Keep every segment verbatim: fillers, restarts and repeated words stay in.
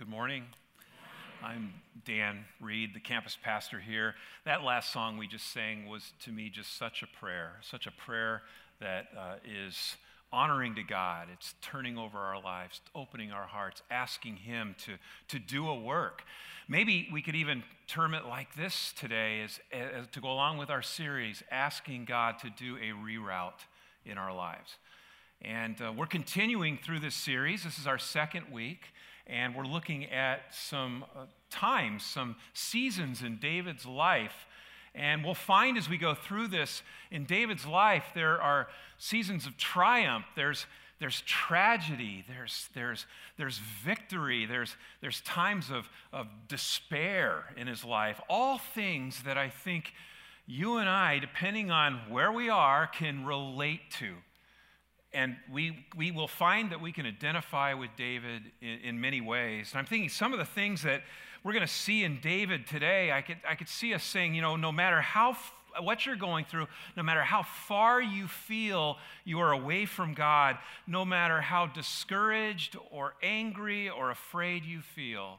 Good morning. I'm Dan Reed, the campus pastor here. That last song we just sang was, to me, just such a prayer, such a prayer that uh, is honoring to God. It's turning over our lives, opening our hearts, asking Him to, to do a work. Maybe we could even term it like this today, as, as to go along with our series, asking God to do a reroute in our lives. And uh, we're continuing through this series. This is our second week. And we're looking at some uh, times, some seasons in David's life. And we'll find as we go through this, in David's life, there are seasons of triumph. There's, there's tragedy. There's, there's, there's victory. There's, there's times of, of despair in his life. All things that I think you and I, depending on where we are, can relate to. And we we will find that we can identify with David in, in many ways. And I'm thinking some of the things that we're going to see in David today, I could I could see us saying, you know, no matter how what you're going through, no matter how far you feel you are away from God, no matter how discouraged or angry or afraid you feel,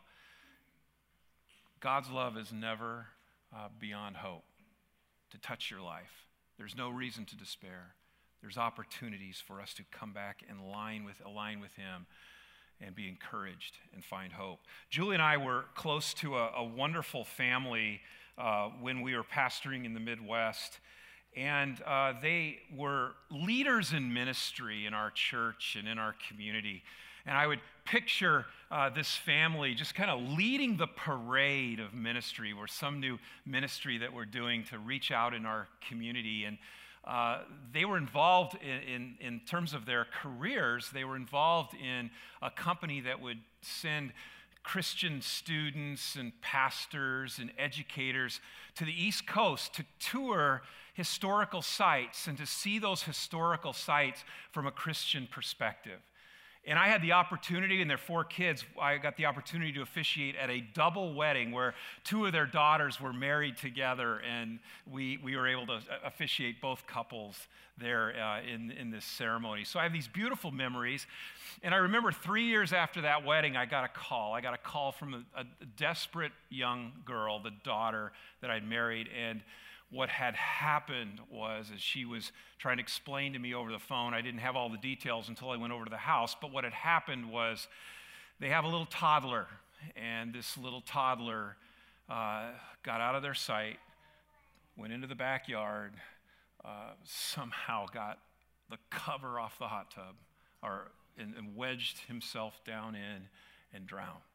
God's love is never uh, beyond hope to touch your life. There's no reason to despair. There's opportunities for us to come back and align with, align with Him and be encouraged and find hope. Julie and I were close to a, a wonderful family uh, when we were pastoring in the Midwest. And uh, they were leaders in ministry in our church and in our community. And I would picture uh, this family just kind of leading the parade of ministry, or some new ministry that we're doing to reach out in our community. And Uh, they were involved in, in, in terms of their careers, they were involved in a company that would send Christian students and pastors and educators to the East Coast to tour historical sites and to see those historical sites from a Christian perspective. And I had the opportunity, and their four kids, I got the opportunity to officiate at a double wedding where two of their daughters were married together, and we, we were able to officiate both couples there uh, in, in this ceremony. So I have these beautiful memories. And I remember three years after that wedding, I got a call. I got a call from a, a desperate young girl, the daughter that I'd married, and what had happened was, as she was trying to explain to me over the phone, I didn't have all the details until I went over to the house, but what had happened was they have a little toddler, and this little toddler uh, got out of their sight, went into the backyard, uh, somehow got the cover off the hot tub, or and, and wedged himself down in and drowned.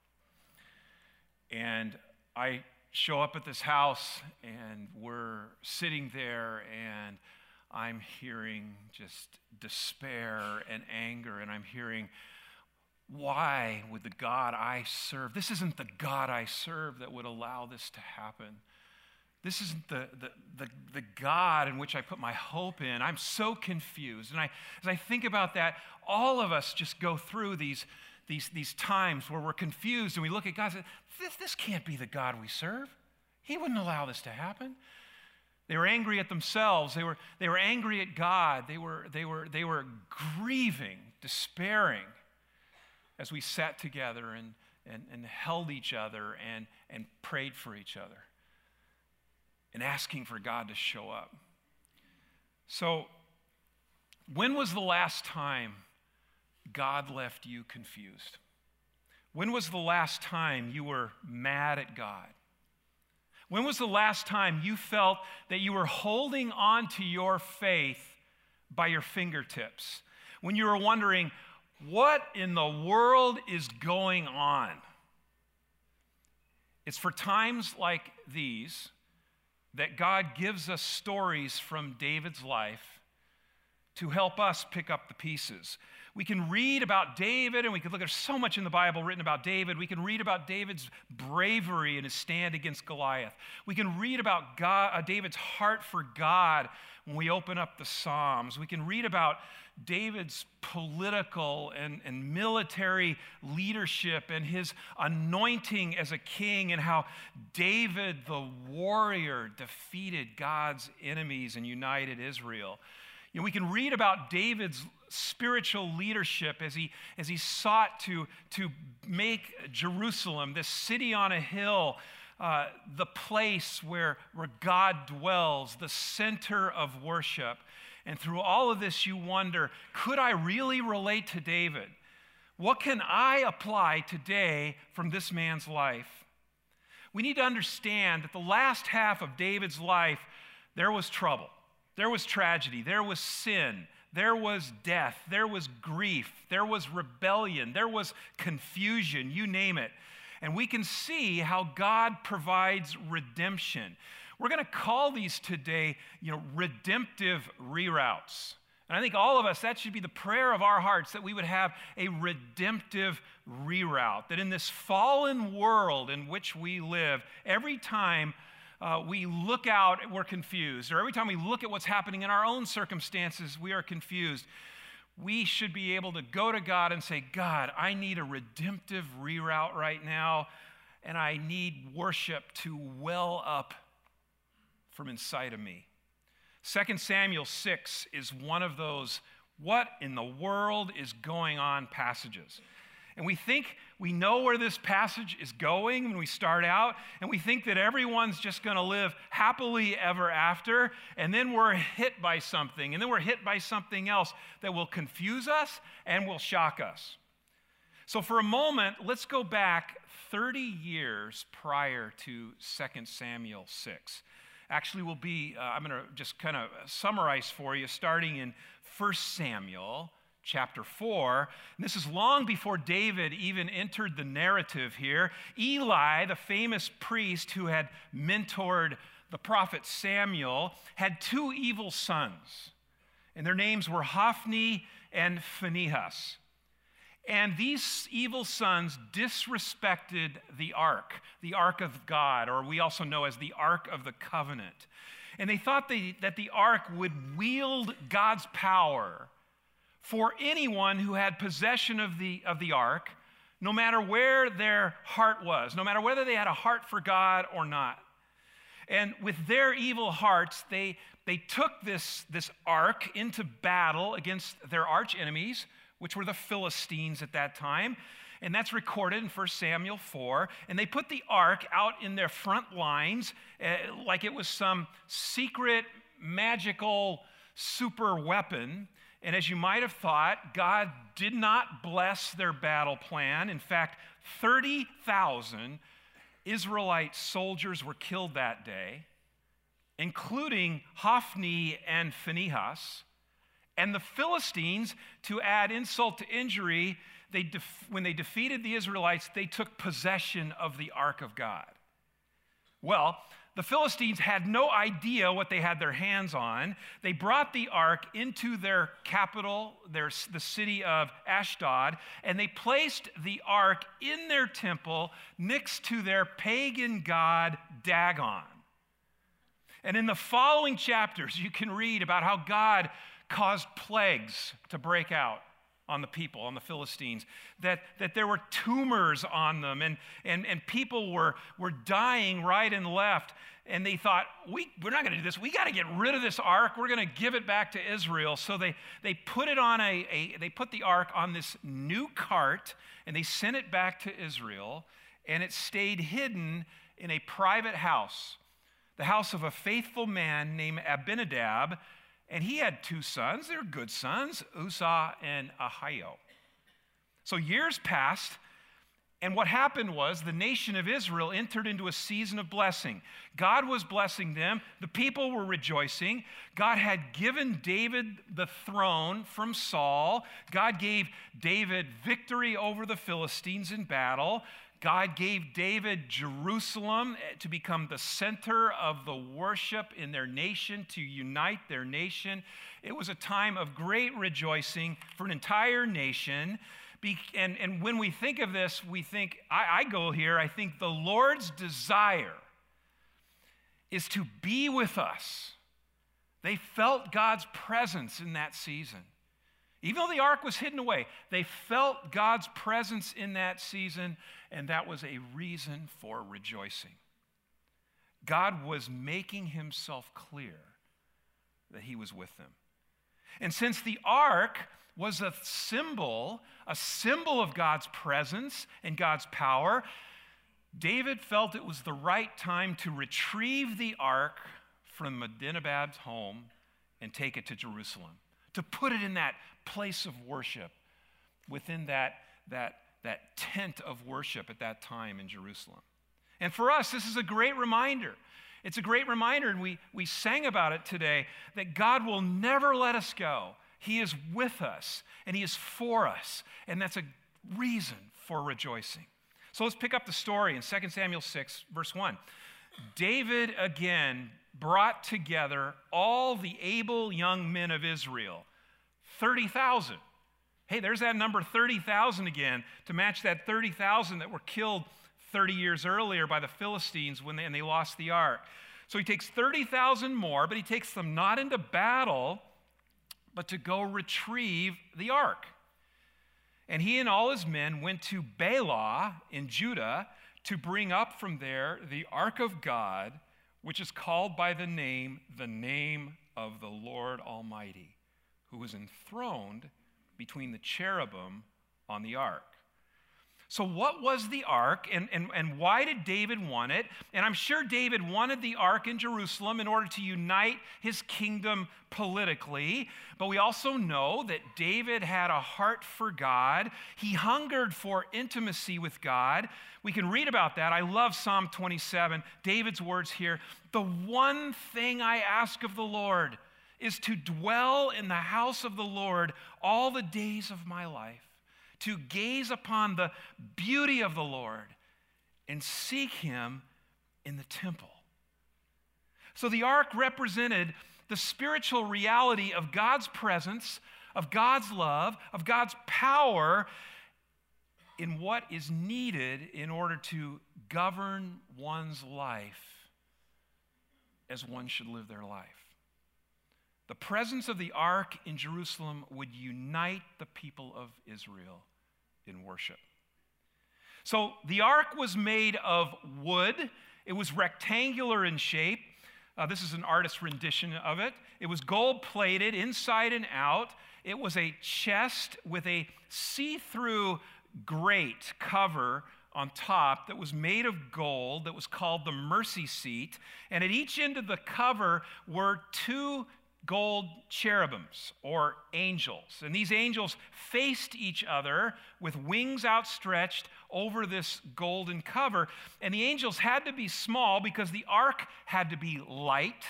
And I show up at this house, and we're sitting there, and I'm hearing just despair and anger, and I'm hearing, why would the God I serve, this isn't the God I serve that would allow this to happen. This isn't the, the, the, the God in which I put my hope in. I'm so confused. And I, as I think about that, all of us just go through these These, these times where we're confused and we look at God and say, this, this can't be the God we serve. He wouldn't allow this to happen. They were angry at themselves. They were, they were angry at God. They were, they were, they were grieving, despairing as we sat together and, and, and held each other and, and prayed for each other and asking for God to show up. So, when was the last time God left you confused? When was the last time you were mad at God? When was the last time you felt that you were holding on to your faith by your fingertips? When you were wondering, what in the world is going on? It's for times like these that God gives us stories from David's life to help us pick up the pieces. We can read about David, and we can look at so much in the Bible written about David. We can read about David's bravery and his stand against Goliath. We can read about God, uh, David's heart for God when we open up the Psalms. We can read about David's political and, and military leadership and his anointing as a king, and how David, the warrior, defeated God's enemies and united Israel. You know, we can read about David's spiritual leadership as he, as he sought to, to make Jerusalem, this city on a hill, uh, the place where, where God dwells, the center of worship. And through all of this, you wonder, could I really relate to David? What can I apply today from this man's life? We need to understand that the last half of David's life, there was trouble, there was tragedy, there was sin, there was death, there was grief, there was rebellion, there was confusion, you name it. And we can see how God provides redemption. We're going to call these today, you know, redemptive reroutes. And I think all of us, that should be the prayer of our hearts, that we would have a redemptive reroute. That in this fallen world in which we live, every time uh, we look out, we're confused. Or every time we look at what's happening in our own circumstances, we are confused. We should be able to go to God and say, God, I need a redemptive reroute right now, and I need worship to well up from inside of me. Second Samuel six is one of those what in the world is going on passages. And we think we know where this passage is going when we start out, and we think that everyone's just going to live happily ever after, and then we're hit by something, and then we're hit by something else that will confuse us and will shock us. So for a moment, let's go back thirty years prior to Second Samuel six. Actually, we'll be, uh, I'm going to just kind of summarize for you, starting in First Samuel chapter four. And this is long before David even entered the narrative here. Eli, the famous priest who had mentored the prophet Samuel, had two evil sons, and their names were Hophni and Phinehas. And these evil sons disrespected the ark, the ark of God, or we also know as the Ark of the Covenant. And they thought they, that the ark would wield God's power for anyone who had possession of the, of the ark, no matter where their heart was, no matter whether they had a heart for God or not. And with their evil hearts, they, they took this, this ark into battle against their arch enemies, which were the Philistines at that time. And that's recorded in First Samuel four. And they put the ark out in their front lines uh, like it was some secret, magical, super weapon. And as you might have thought, God did not bless their battle plan. In fact, thirty thousand Israelite soldiers were killed that day, including Hophni and Phinehas. And the Philistines, to add insult to injury, they def- when they defeated the Israelites, they took possession of the ark of God. Well, the Philistines had no idea what they had their hands on. They brought the ark into their capital, their, the city of Ashdod, and they placed the ark in their temple next to their pagan god Dagon. And in the following chapters, you can read about how God caused plagues to break out on the people, on the Philistines, that, that there were tumors on them, and, and, and people were, were dying right and left. And they thought, we, we're not going to do this. We got to get rid of this ark. We're going to give it back to Israel. So they, they put it on a, a, they put the ark on this new cart, and they sent it back to Israel, and it stayed hidden in a private house, the house of a faithful man named Abinadab. And he had two sons. They were good sons, Uzzah and Ahio. So years passed, and what happened was the nation of Israel entered into a season of blessing. God was blessing them. The people were rejoicing. God had given David the throne from Saul. God gave David victory over the Philistines in battle. God gave David Jerusalem to become the center of the worship in their nation, to unite their nation. It was a time of great rejoicing for an entire nation. And, and when we think of this, we think, I, I go here, I think the Lord's desire is to be with us. They felt God's presence in that season. Even though the ark was hidden away, they felt God's presence in that season, and that was a reason for rejoicing. God was making himself clear that he was with them. And since the ark was a symbol, a symbol of God's presence and God's power, David felt it was the right time to retrieve the ark from Abinadab's home and take it to Jerusalem, to put it in that place of worship, within that, that, that tent of worship at that time in Jerusalem. And for us, this is a great reminder. It's a great reminder, and we, we sang about it today, that God will never let us go. He is with us, and He is for us, and that's a reason for rejoicing. So let's pick up the story in Second Samuel six, verse one. David again brought together all the able young men of Israel, thirty thousand. Hey, there's that number thirty thousand again, to match that thirty thousand that were killed thirty years earlier by the Philistines when they, and they lost the ark. So he takes thirty thousand more, but he takes them not into battle, but to go retrieve the ark. And he and all his men went to Baalah in Judah to bring up from there the ark of God, which is called by the name, the name of the Lord Almighty, who was enthroned between the cherubim on the ark. So what was the ark, and, and, and why did David want it? And I'm sure David wanted the ark in Jerusalem in order to unite his kingdom politically. But we also know that David had a heart for God. He hungered for intimacy with God. We can read about that. I love Psalm twenty-seven, David's words here. The one thing I ask of the Lord is to dwell in the house of the Lord all the days of my life, to gaze upon the beauty of the Lord and seek Him in the temple. So the ark represented the spiritual reality of God's presence, of God's love, of God's power in what is needed in order to govern one's life as one should live their life. The presence of the ark in Jerusalem would unite the people of Israel in worship. So the ark was made of wood. It was rectangular in shape. Uh, this is an artist's rendition of it. It was gold-plated inside and out. It was a chest with a see-through grate cover on top that was made of gold that was called the mercy seat. And at each end of the cover were two gold cherubims or angels. And these angels faced each other with wings outstretched over this golden cover. And the angels had to be small because the ark had to be light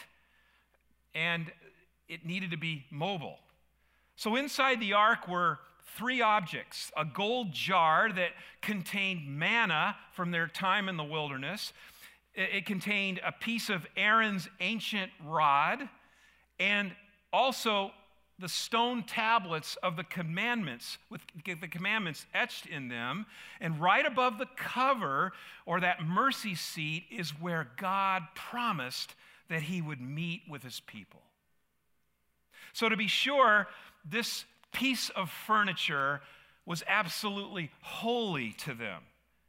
and it needed to be mobile. So inside the ark were three objects: a gold jar that contained manna from their time in the wilderness. It contained a piece of Aaron's ancient rod, and also the stone tablets of the commandments, with the commandments etched in them. And right above the cover, or that mercy seat, is where God promised that He would meet with His people. So to be sure, this piece of furniture was absolutely holy to them.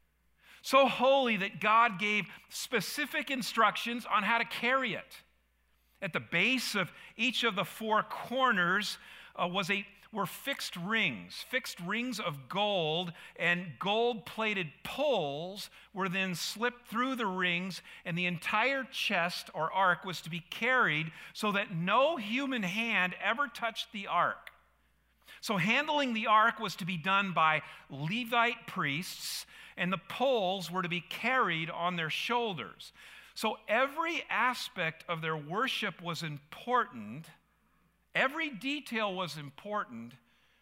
So holy that God gave specific instructions on how to carry it. At the base of each of the four corners uh, was a were fixed rings, fixed rings of gold, and gold-plated poles were then slipped through the rings, and the entire chest or ark was to be carried so that no human hand ever touched the ark. So handling the ark was to be done by Levite priests, and the poles were to be carried on their shoulders. So every aspect of their worship was important. Every detail was important.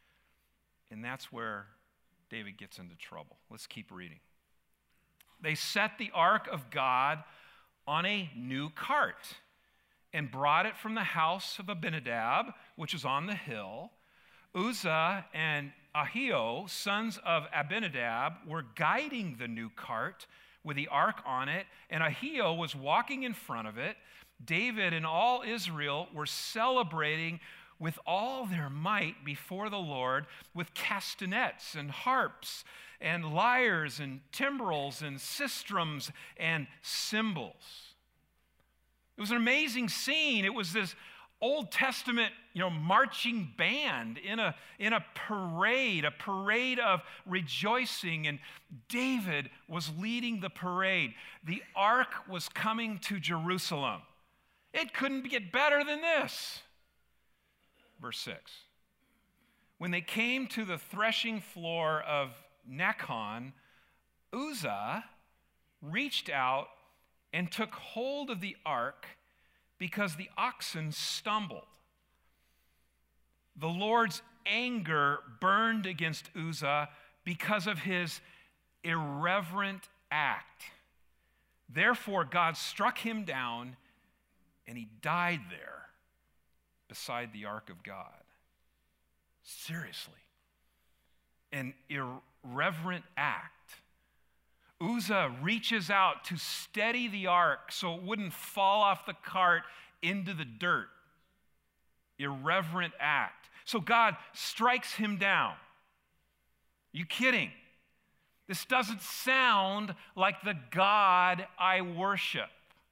And that's where David gets into trouble. Let's keep reading. They set the ark of God on a new cart and brought it from the house of Abinadab, which is on the hill. Uzzah and Ahio, sons of Abinadab, were guiding the new cart with the ark on it, and Ahio was walking in front of it. David and all Israel were celebrating with all their might before the Lord with castanets and harps and lyres and timbrels and sistrums and cymbals. It was an amazing scene. It was this Old Testament, you know, marching band in a, in a parade, a parade of rejoicing, and David was leading the parade. The ark was coming to Jerusalem. It couldn't get better than this. Verse six. When they came to the threshing floor of Nacon, Uzzah reached out and took hold of the ark because the oxen stumbled. The Lord's anger burned against Uzzah because of his irreverent act. Therefore, God struck him down, and he died there beside the ark of God. Seriously. An irreverent act. Uzzah reaches out to steady the ark so it wouldn't fall off the cart into the dirt. Irreverent act. So God strikes him down. Are you kidding? This doesn't sound like the God I worship.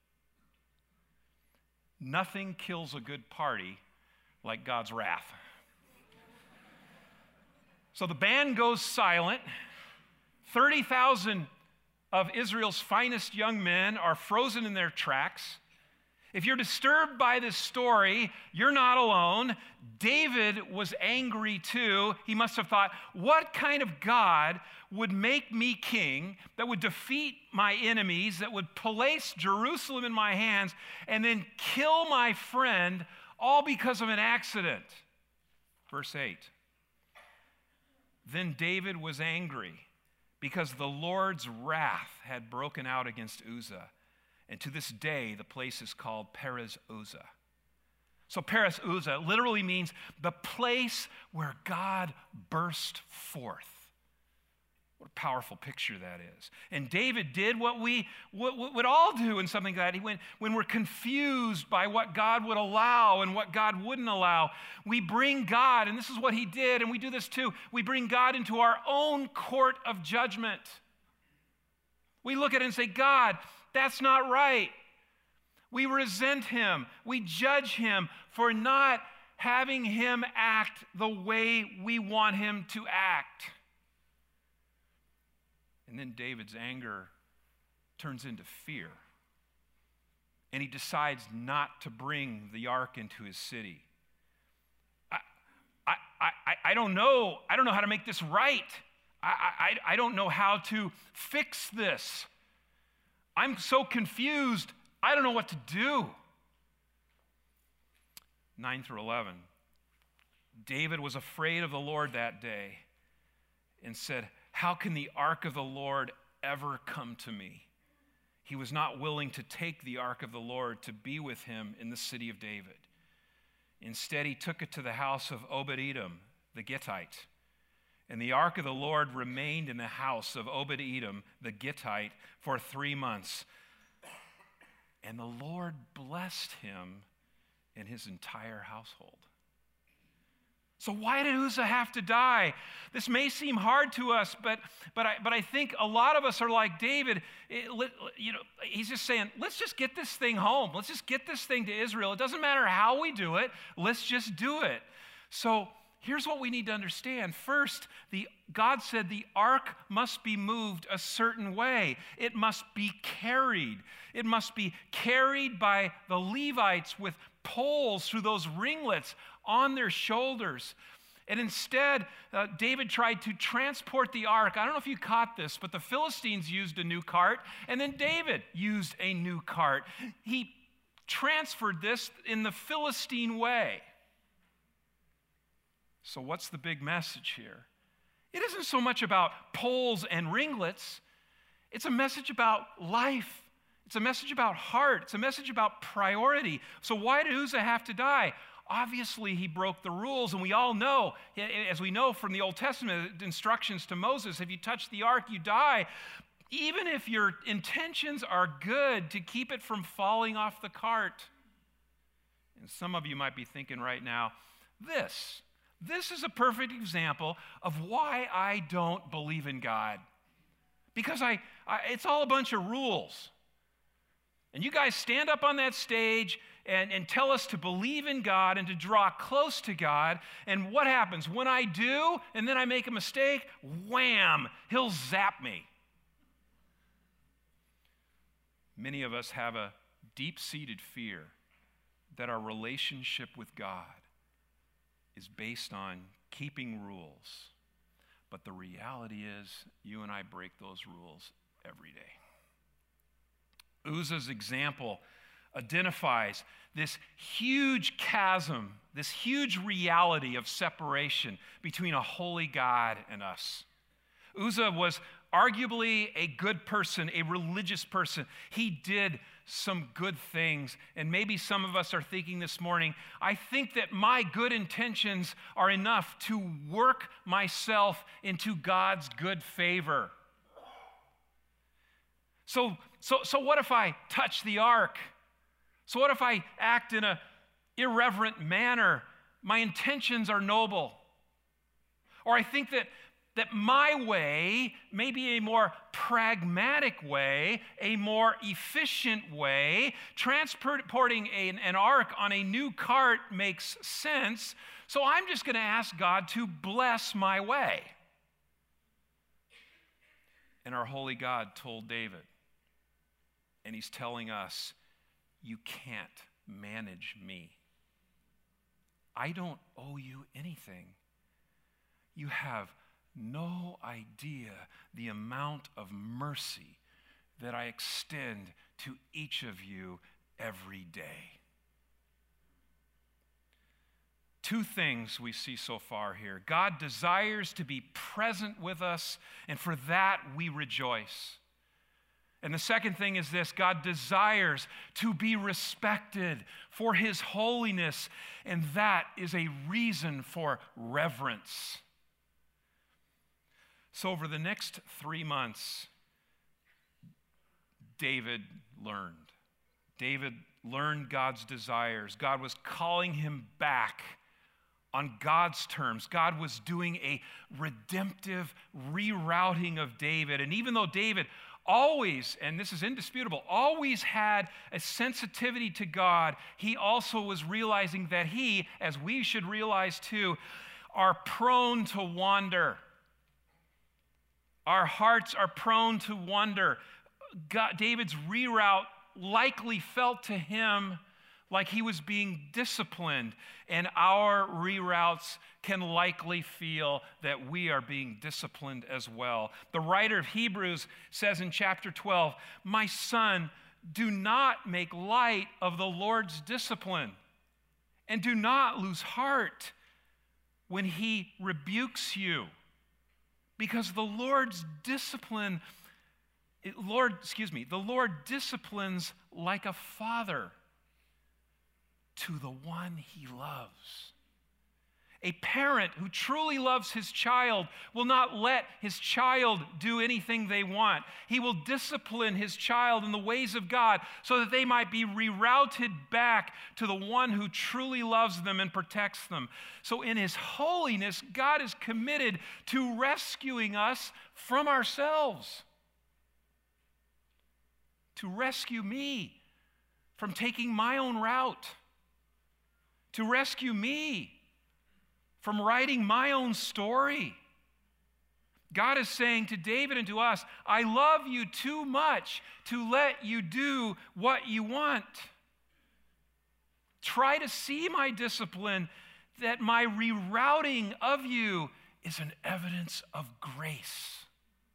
Nothing kills a good party like God's wrath. So the band goes silent. thirty thousand of Israel's finest young men are frozen in their tracks. If you're disturbed by this story, you're not alone. David was angry too. He must have thought, what kind of God would make me king, that would defeat my enemies, that would place Jerusalem in my hands, and then kill my friend, all because of an accident? Verse eight. Then David was angry, because the Lord's wrath had broken out against Uzzah. And to this day, the place is called Perez Uzzah. So Perez Uzzah literally means the place where God burst forth. What a powerful picture that is. And David did what we what, what would all do in something like that. He went, when we're confused by what God would allow and what God wouldn't allow, we bring God, and this is what he did, and we do this too, we bring God into our own court of judgment. We look at it and say, God, that's not right. We resent him. We judge him for not having him act the way we want him to act. And then David's anger turns into fear. And he decides not to bring the ark into his city. I, I, I, I don't know. I don't know how to make this right. I, I, I don't know how to fix this. I'm so confused. I don't know what to do. nine through eleven. David was afraid of the Lord that day and said, how can the ark of the Lord ever come to me? He was not willing to take the ark of the Lord to be with him in the city of David. Instead, he took it to the house of Obed-Edom, the Gittite. And the ark of the Lord remained in the house of Obed-Edom, the Gittite, for three months. And the Lord blessed him and his entire household. So why did Uzzah have to die? This may seem hard to us, but but I but I think a lot of us are like David. It, you know, he's just saying, let's just get this thing home. Let's just get this thing to Israel. It doesn't matter how we do it. Let's just do it. So here's what we need to understand. First, the God said the ark must be moved a certain way. It must be carried. It must be carried by the Levites with poles through those ringlets on their shoulders. And instead, uh, David tried to transport the ark. I don't know if you caught this, but the Philistines used a new cart, and then David used a new cart. He transferred this in the Philistine way. So what's the big message here? It isn't so much about poles and ringlets. It's a message about life. It's a message about heart. It's a message about priority. So why did Uzzah have to die? Obviously, he broke the rules, and we all know, as we know from the Old Testament instructions to Moses, if you touch the ark, you die. Even if your intentions are good to keep it from falling off the cart. And some of you might be thinking right now, this, this is a perfect example of why I don't believe in God. Because I, I it's all a bunch of rules. And you guys stand up on that stage and, and tell us to believe in God and to draw close to God. And what happens? When I do, and then I make a mistake, wham, he'll zap me. Many of us have a deep-seated fear that our relationship with God is based on keeping rules. But the reality is, you and I break those rules every day. Uzzah's example identifies this huge chasm, this huge reality of separation between a holy God and us. Uzzah was arguably a good person, a religious person. He did some good things. And maybe some of us are thinking this morning, I think that my good intentions are enough to work myself into God's good favor. So, so, so what if I touch the ark? So what if I act in an irreverent manner? My intentions are noble. Or I think that, that my way may be a more pragmatic way, a more efficient way. Transporting a, an ark on a new cart makes sense, so I'm just going to ask God to bless my way. And our holy God told David, and he's telling us, you can't manage me. I don't owe you anything. You have no idea the amount of mercy that I extend to each of you every day. Two things we see so far here. God desires to be present with us, and for that we rejoice. And the second thing is this: God desires to be respected for his holiness, and that is a reason for reverence. So over the next three months, David learned. David learned God's desires. God was calling him back on God's terms. God was doing a redemptive rerouting of David. And even though David always, and this is indisputable, always had a sensitivity to God, he also was realizing that he, as we should realize too, are prone to wander. Our hearts are prone to wander. God, David's reroute likely felt to him like he was being disciplined, and our reroutes can likely feel that we are being disciplined as well. The writer of Hebrews says in chapter twelve, "My son, do not make light of the Lord's discipline, and do not lose heart when he rebukes you, because the Lord's discipline, Lord, excuse me, the Lord disciplines like a father to the one he loves." A parent who truly loves his child will not let his child do anything they want. He will discipline his child in the ways of God so that they might be rerouted back to the one who truly loves them and protects them. So in his holiness, God is committed to rescuing us from ourselves, to rescue me from taking my own route, to rescue me from writing my own story. God is saying to David and to us, I love you too much to let you do what you want. Try to see my discipline, that my rerouting of you is an evidence of grace.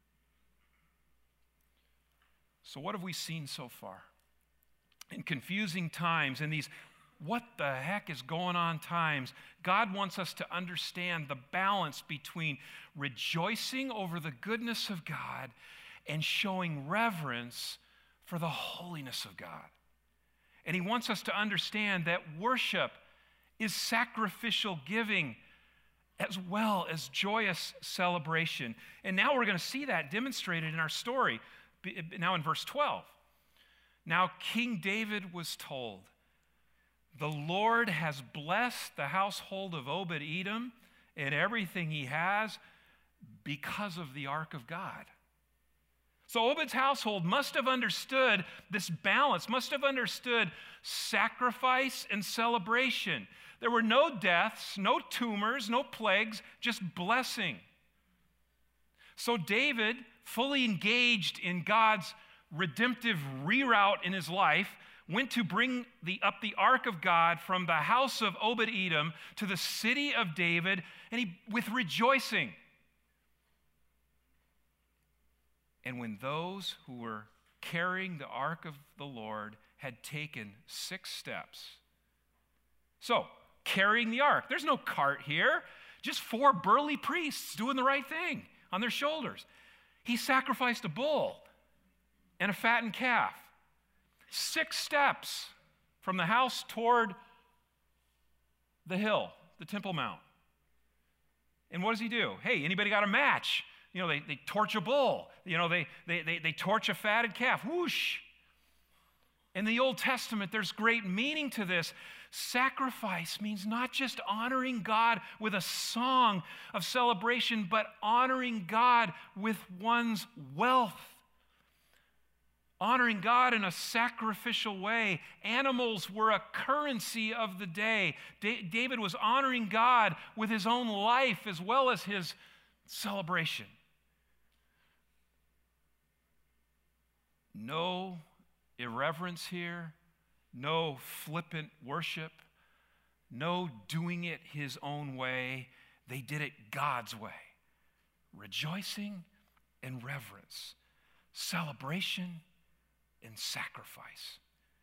So what have we seen so far? In confusing times, in these what the heck is going on times, God wants us to understand the balance between rejoicing over the goodness of God and showing reverence for the holiness of God. And he wants us to understand that worship is sacrificial giving as well as joyous celebration. And now we're going to see that demonstrated in our story, now in verse twelve. Now King David was told, "The Lord has blessed the household of Obed-Edom and everything he has because of the ark of God." So Obed's household must have understood this balance, must have understood sacrifice and celebration. There were no deaths, no tumors, no plagues, just blessing. So David, fully engaged in God's redemptive reroute in his life, went to bring the, up the ark of God from the house of Obed-Edom to the city of David, and he with rejoicing. And when those who were carrying the ark of the Lord had taken six steps, so carrying the ark, there's no cart here, just four burly priests doing the right thing on their shoulders. He sacrificed a bull and a fattened calf. Six steps from the house toward the hill, the Temple Mount. And what does he do? Hey, anybody got a match? You know, they, they torch a bull. You know, they, they, they, they torch a fatted calf. Whoosh. In the Old Testament, there's great meaning to this. Sacrifice means not just honoring God with a song of celebration, but honoring God with one's wealth. Honoring God in a sacrificial way. Animals were a currency of the day. Da- David was honoring God with his own life as well as his celebration. No irreverence here, no flippant worship, no doing it his own way. They did it God's way. Rejoicing and reverence, celebration and sacrifice.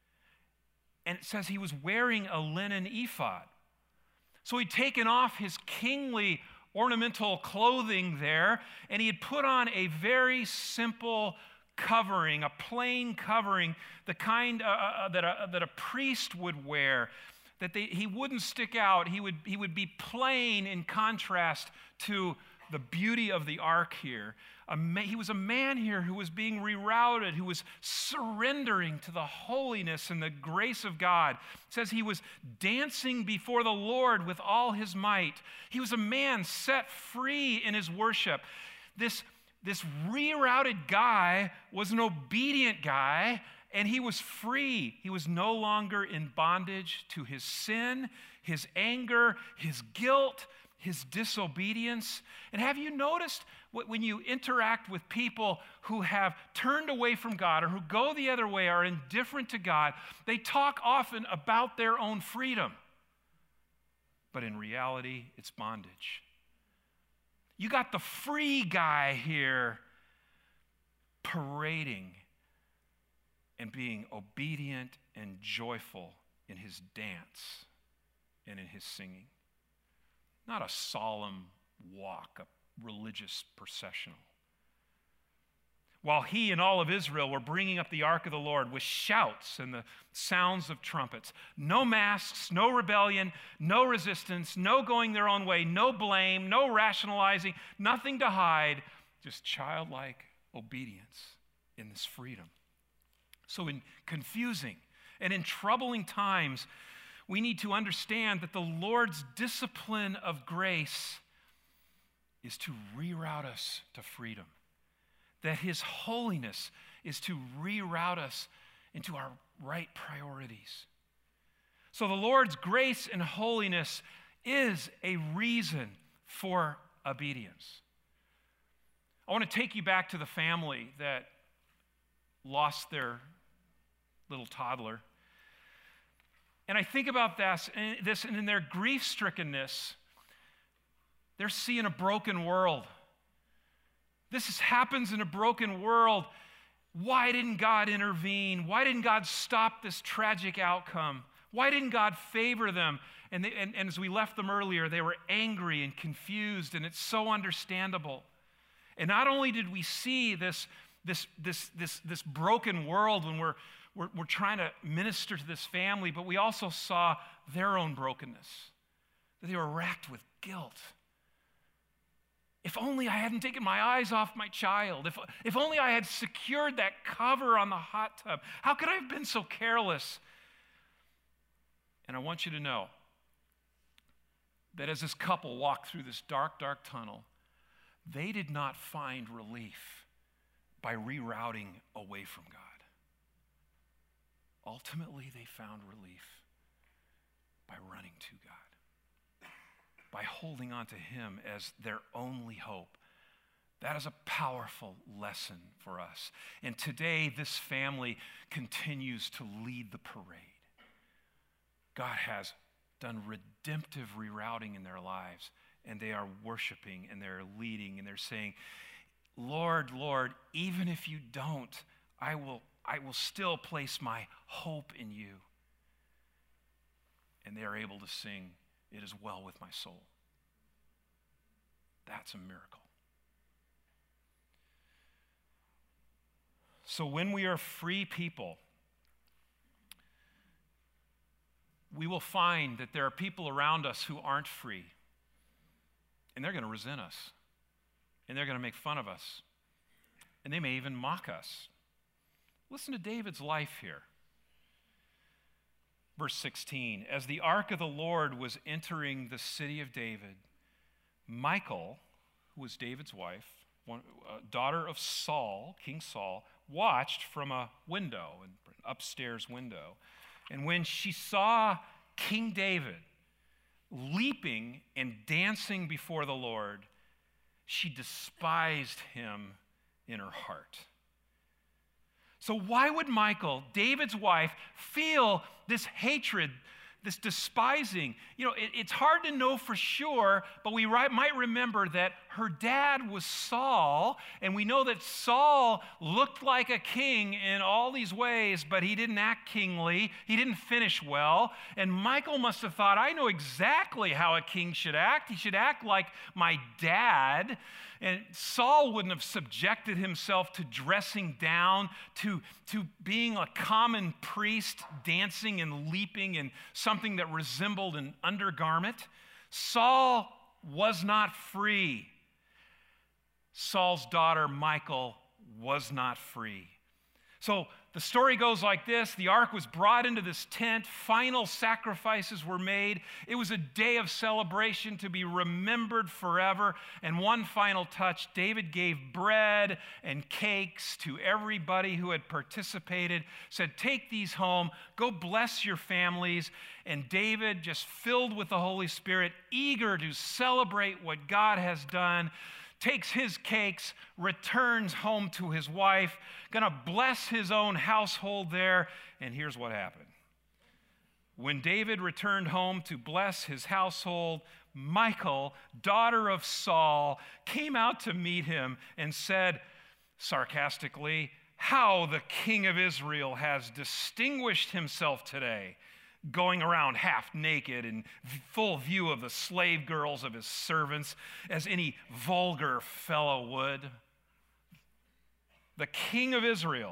And it says he was wearing a linen ephod. So he'd taken off his kingly ornamental clothing there, and he had put on a very simple covering, a plain covering, the kind uh, uh, that, a, that a priest would wear, that they, he wouldn't stick out. He would, he would be plain in contrast to the beauty of the ark here. A ma- he was a man here who was being rerouted, who was surrendering to the holiness and the grace of God. It says he was dancing before the Lord with all his might. He was a man set free in his worship. This This rerouted guy was an obedient guy, and he was free. He was no longer in bondage to his sin, his anger, his guilt, his disobedience. And have you noticed when you interact with people who have turned away from God or who go the other way, are indifferent to God, they talk often about their own freedom. But in reality, it's bondage. You got the free guy here parading and being obedient and joyful in his dance and in his singing. Not a solemn walk, a religious processional. While he and all of Israel were bringing up the ark of the Lord with shouts and the sounds of trumpets. No masks, no rebellion, no resistance, no going their own way, no blame, no rationalizing, nothing to hide, just childlike obedience in this freedom. So in confusing and in troubling times, we need to understand that the Lord's discipline of grace is to reroute us to freedom. That his holiness is to reroute us into our right priorities. So the Lord's grace and holiness is a reason for obedience. I want to take you back to the family that lost their little toddler. And I think about this, and this, and in their grief-strickenness, they're seeing a broken world. This is, happens in a broken world. Why didn't God intervene? Why didn't God stop this tragic outcome? Why didn't God favor them? And, they, and, and as we left them earlier, they were angry and confused, and it's so understandable. And not only did we see this, this, this, this, this broken world when we're, we're, we're trying to minister to this family, but we also saw their own brokenness, that they were racked with guilt. If only I hadn't taken my eyes off my child. If, if only I had secured that cover on the hot tub. How could I have been so careless? And I want you to know that as this couple walked through this dark, dark tunnel, they did not find relief by rerouting away from God. Ultimately, they found relief by running to God, by holding on to Him as their only hope. That is a powerful lesson for us. And today, this family continues to lead the parade. God has done redemptive rerouting in their lives, and they are worshiping, and they're leading, and they're saying, Lord, Lord, even if you don't, I will, I will still place my hope in you. And they are able to sing, it is well with my soul. That's a miracle. So when we are free people, we will find that there are people around us who aren't free. And they're going to resent us. And they're going to make fun of us. And they may even mock us. Listen to David's life here. Verse sixteen, as the ark of the Lord was entering the city of David, Michal, who was David's wife, one, uh, daughter of Saul, King Saul, watched from a window, an upstairs window. And when she saw King David leaping and dancing before the Lord, she despised him in her heart. So why would Michal, David's wife, feel this hatred, this despising? You know, it, it's hard to know for sure, but we right, might remember that her dad was Saul, and we know that Saul looked like a king in all these ways, but he didn't act kingly. He didn't finish well. And Michal must have thought, I know exactly how a king should act. He should act like my dad. And Saul wouldn't have subjected himself to dressing down, to, to being a common priest, dancing and leaping in something that resembled an undergarment. Saul was not free. Saul's daughter, Michal, was not free. So the story goes like this. The ark was brought into this tent. Final sacrifices were made. It was a day of celebration to be remembered forever. And one final touch, David gave bread and cakes to everybody who had participated, said, take these home, go bless your families. And David, just filled with the Holy Spirit, eager to celebrate what God has done, takes his cakes, returns home to his wife, gonna bless his own household there. And here's what happened. When David returned home to bless his household, Michal, daughter of Saul, came out to meet him and said sarcastically, how the king of Israel has distinguished himself today, going around half naked in full view of the slave girls of his servants, as any vulgar fellow would. The king of Israel.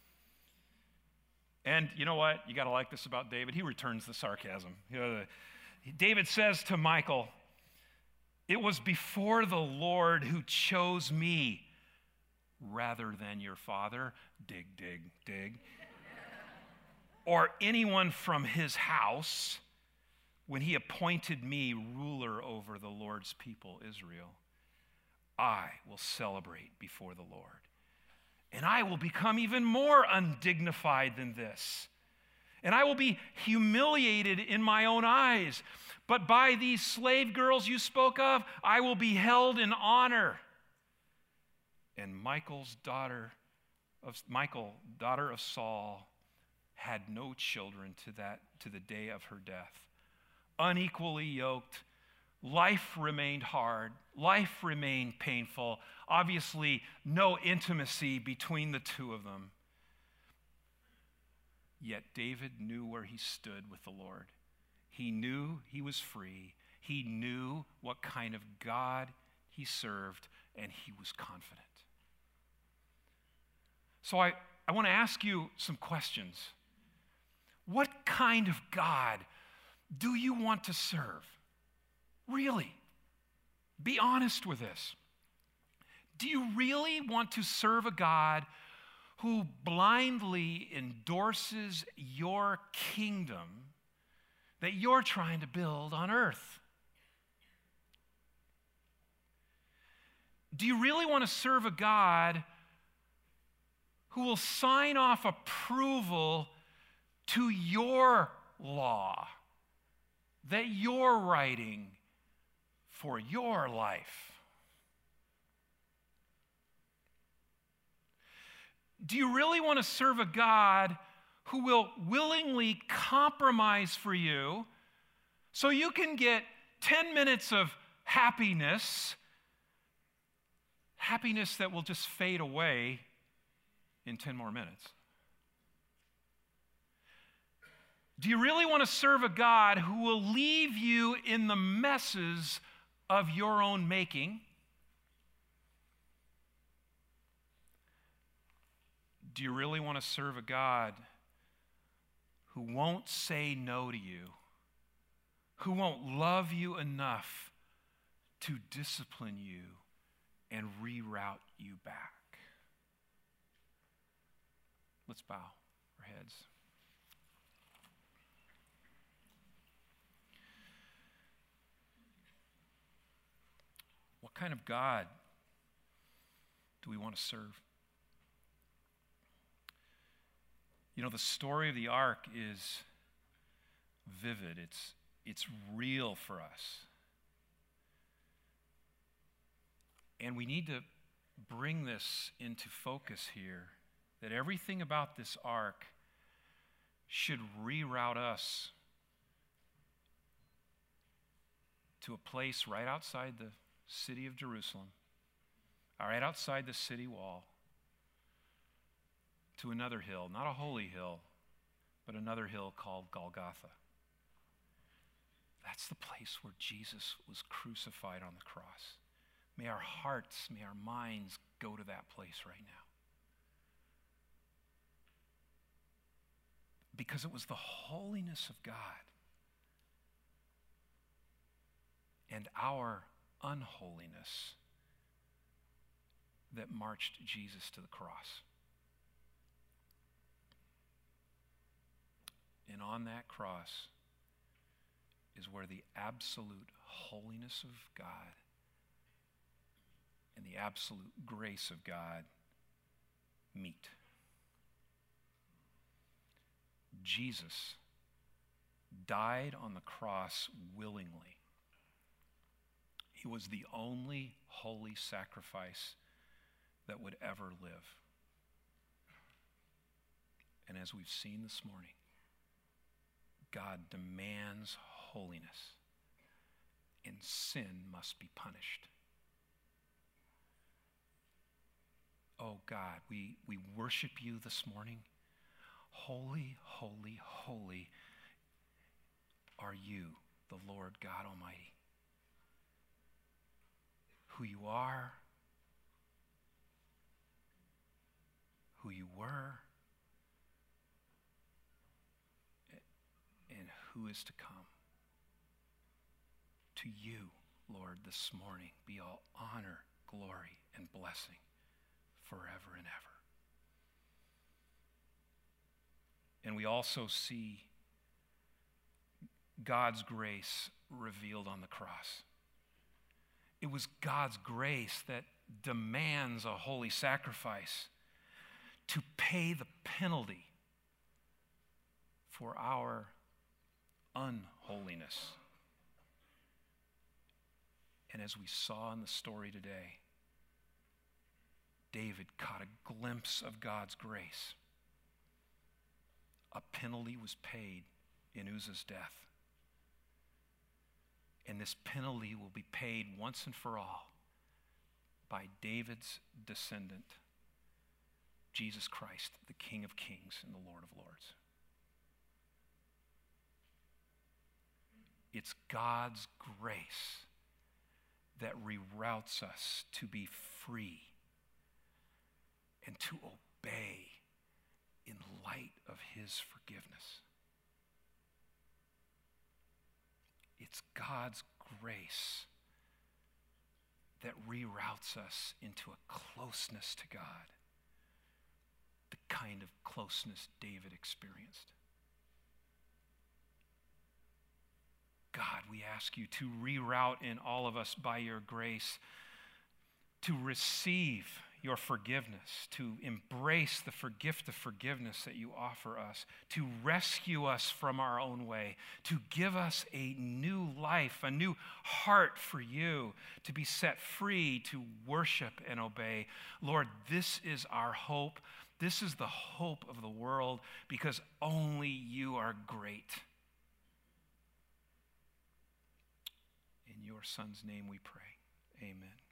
And you know what? You got to like this about David. He returns the sarcasm. You know, the, David says to Michal, it was before the Lord who chose me rather than your father. Dig, dig, dig. Or anyone from his house, when he appointed me ruler over the Lord's people, Israel. I will celebrate before the Lord. And I will become even more undignified than this. And I will be humiliated in my own eyes. But by these slave girls you spoke of, I will be held in honor. And Michal's daughter of Michal, daughter of Saul, had no children to that to the day of her death. Unequally yoked, life remained hard, life remained painful. Obviously, no intimacy between the two of them. Yet David knew where he stood with the Lord. He knew he was free. He knew what kind of God he served, and he was confident. So I, I want to ask you some questions. What kind of God do you want to serve? Really? Be honest with this. Do you really want to serve a God who blindly endorses your kingdom that you're trying to build on earth? Do you really want to serve a God who will sign off approval to your law that you're writing for your life? Do you really want to serve a God who will willingly compromise for you so you can get ten minutes of happiness, happiness that will just fade away in ten more minutes? Do you really want to serve a God who will leave you in the messes of your own making? Do you really want to serve a God who won't say no to you, who won't love you enough to discipline you and reroute you back? Let's bow our heads. What kind of God do we want to serve? You know, the story of the ark is vivid. It's, it's real for us. And we need to bring this into focus here, that everything about this ark should reroute us to a place right outside the city of Jerusalem, right outside the city wall, to another hill, not a holy hill, but another hill called Golgotha. That's the place where Jesus was crucified on the cross. May our hearts, may our minds go to that place right now. Because it was the holiness of God and our unholiness that marched Jesus to the cross. And on that cross is where the absolute holiness of God and the absolute grace of God meet. Jesus died on the cross willingly. He was the only holy sacrifice that would ever live. And as we've seen this morning, God demands holiness, and sin must be punished. Oh God, we, we worship you this morning. Holy, holy, holy are you, the Lord God Almighty. Who you are, who you were, and who is to come. To you, Lord, this morning be all honor, glory, and blessing forever and ever. And we also see God's grace revealed on the cross. It was God's grace that demands a holy sacrifice to pay the penalty for our unholiness. And as we saw in the story today, David caught a glimpse of God's grace. A penalty was paid in Uzzah's death. And this penalty will be paid once and for all by David's descendant, Jesus Christ, the King of Kings and the Lord of Lords. It's God's grace that reroutes us to be free and to obey in light of his forgiveness. It's God's grace that reroutes us into a closeness to God, the kind of closeness David experienced. God, we ask you to reroute in all of us by your grace to receive your forgiveness, to embrace the for- gift of forgiveness that you offer us, to rescue us from our own way, to give us a new life, a new heart for you, to be set free, to worship and obey. Lord, this is our hope. This is the hope of the world because only you are great. In your Son's name we pray. Amen.